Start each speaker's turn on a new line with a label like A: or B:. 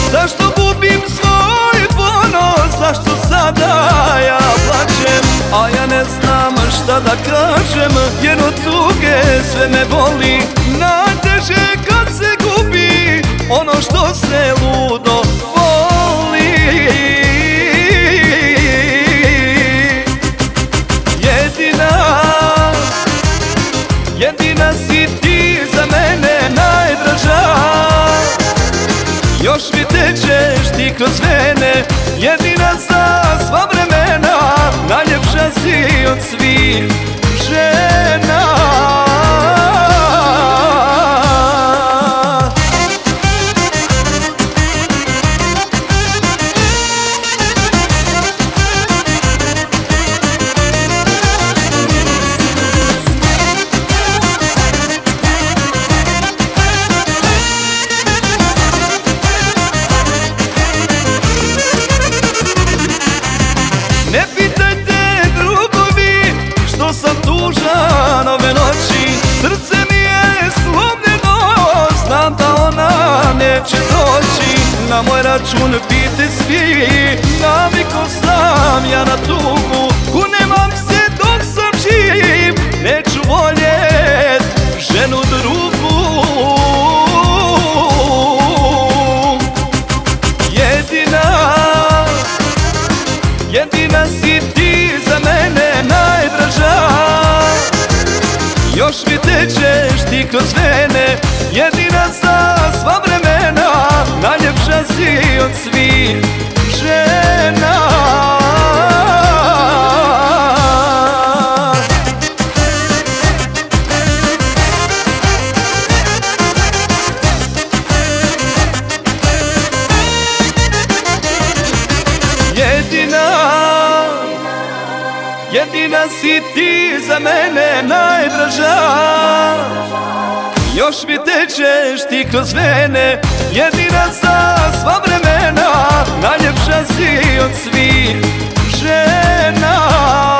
A: Zašto gubim svoj ponos, zašto sada ja plačem? A ja ne znam šta da kažem, jer od tuge sve me boli. Najteže kad se gubi ono što se ludo voli. Jedina si ti za mene najdraža. Još mi tečeš ti kroz vene, jedina za sva vremena. Najljepša si od svih žena. Ne pitajte drugovi što sam tužan ove noći. Srce mi je slomljeno, znam da ona neće doći. Na moj račun pite svi, naviko sam ja na tugu. Kunem se dok sam živ, neću voljet ženu drugu. Jedina si ti za mene najdraža. Još mi tečeš ti kroz vene, jedina za sva vremena. Najljepša si od svih žena. Jedina si ti za mene najdraža. Još mi tečeš ti kroz vene, jedina za sva vremena. Najljepša si od svih žena.